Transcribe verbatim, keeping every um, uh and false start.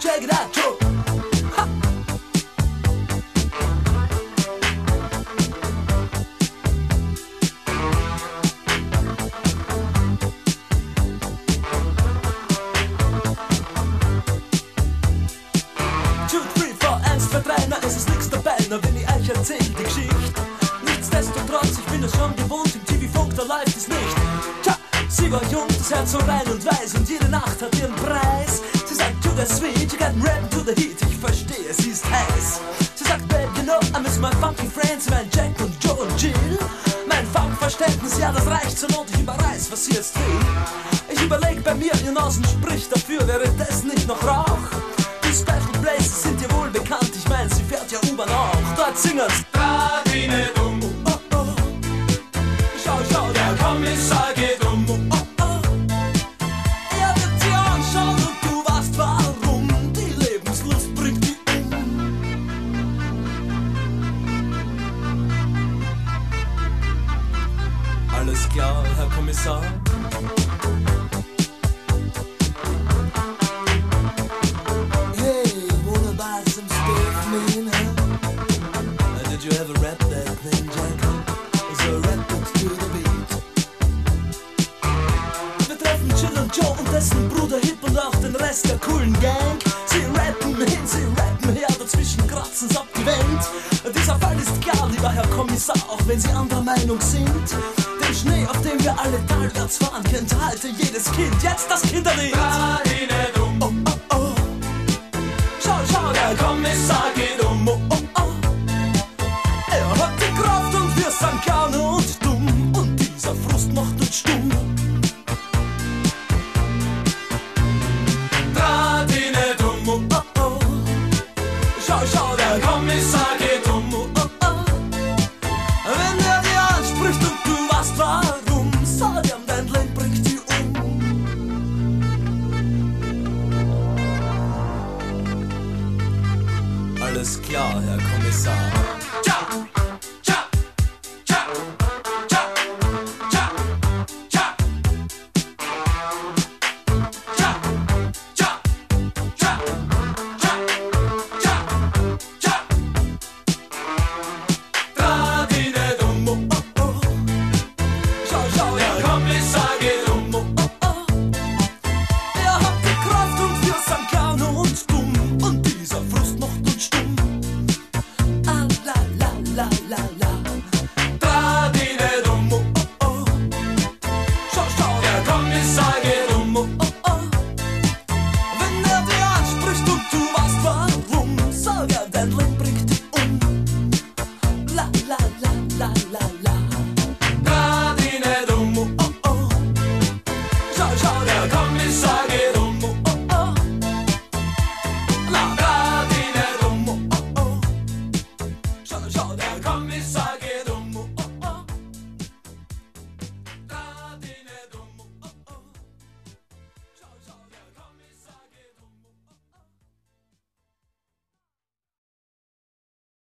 check it out, Joe. Ha. Two, three, four, eins, zwei, drei, na es ist nix dabei, na wenn ich euch erzähl die Geschichte. Nichtsdestotrotz, ich bin es schon gewohnt, im T V-Funk, da läuft es nicht. Tja, sie war jung, das Herz so rein und weiß und jede Nacht hat ihren Preis. Sie sagt, to the sweet, you got rap to the heat, ich verstehe, sie ist heiß. Sie sagt, babe, you know, I miss my funky friends, mein Jack und Joe und Jill. Mein Funkverständnis, ja, das reicht zur Not, ich überreiß, was sie jetzt will. Ich überleg bei mir, ihr Nasen spricht dafür, wäre das nicht noch Rauch? Die Special Places sind dir wohl bekannt, ich mein, sie fährt ja U-Bahn auch. Dort singen's Radine dumm, oh, oh. Schau, schau, der Kommissar geht um. oh, oh. Er wird dir anschauen und du weißt warum. Die Lebenslust bringt die um. Alles klar, Herr Kommissar. Hey, wanna buy some stuff, man, huh? Uh, did you ever rap that thing, Jack? So rap it to the beat. Wir treffen Jill und Joe und dessen Bruder Hip und auch den Rest der coolen Gang. Sie rappen hin, sie rappen her, dazwischen kratzen's ab die Wand. Dieser Fall ist klar, lieber Herr Kommissar, auch wenn Sie anderer Meinung sind. Den Schnee, auf dem wir alle talwärts fahren, kennt heute jedes Kind. Jetzt das Kinderlied. Radine dumm, Oh, oh, oh. Schau, schau, der Kommissar geht um. Oh, oh, oh. Er hat die Kraft und wir sind gerne und dumm. Und dieser Frust macht uns stumm. Radine dumm, Oh, oh, oh. Schau, schau, der der Kommissar geht um. Oh, oh, oh. Wenn er dir anspricht und du weißt warum, sag ihm, dein Leben bringt dich um. Alles klar, Herr Kommissar. Tja!